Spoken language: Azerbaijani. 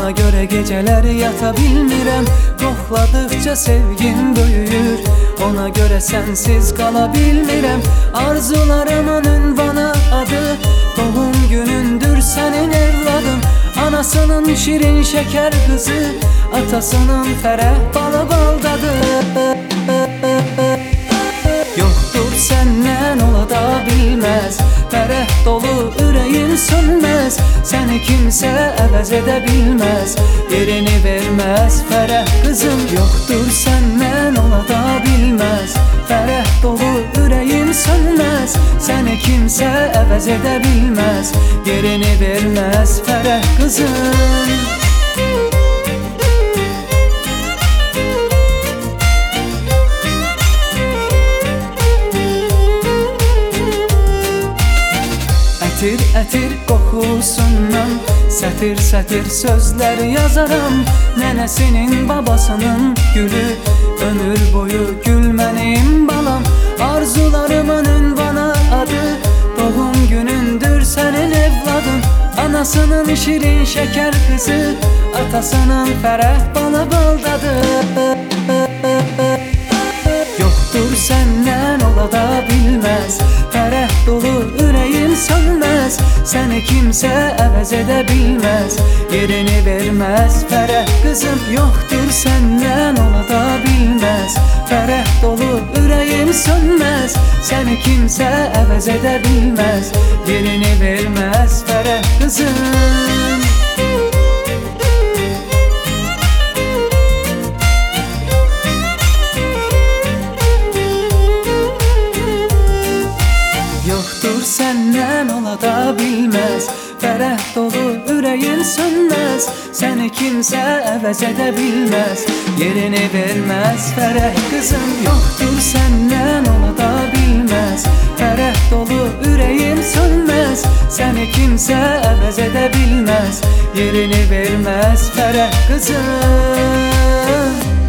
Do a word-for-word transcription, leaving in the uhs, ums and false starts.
Ona göre geceler yata bilmirəm, qoxladıqca sevgim böyüyür. Ona göre sensiz qala bilmirəm, arzularımın ünvanı adı. Doğum günündür senin evladın, anasının şirin şeker kızı, atasının fərəh balı baldadı. Yoktur senden ola da bilmez, fərəh dolu ürəyin sönmez. Səni kimsə əvəz edə bilməz, yerini verməz fərəh kızım. Yoktur senden ola da bilmez, fərəh dolu ürəyin sönmez. Səni kimsə əvəz edə bilməz, yerini verməz fərəh kızım. Ətir ətir qoxusundan sətir sətir sözlər yazaram. Nənəsinin babasının gülü, ömür boyu gül mənim balam. Arzularımın ünvanı adı, doğum günündür senin evladın. Anasının şirin şeker kızı, atasının fərəh balı baldadı. Yoktur senden ola da bilmez, fərəh dolu ürəyin sönmez. Səni kimsə əvəz edə bilməz, yerini verməz fərəh kızım. Yoktur senden ola da bilməz, fərəh dolu ürəyin sönmez. Səni kimsə əvəz edə bilməz, yerini verməz fərəh kızım. Yoktur senden ola da bilmez, fərəh dolu ürəyin sönmez. Səni kimsə əvəz edə bilməz, yerini verməz fərəh kızım. Yoktur senden ola da bilməz, fərəh dolu ürəyin sönmez. Səni kimsə əvəz edə bilməz, yerini verməz fərəh kızım.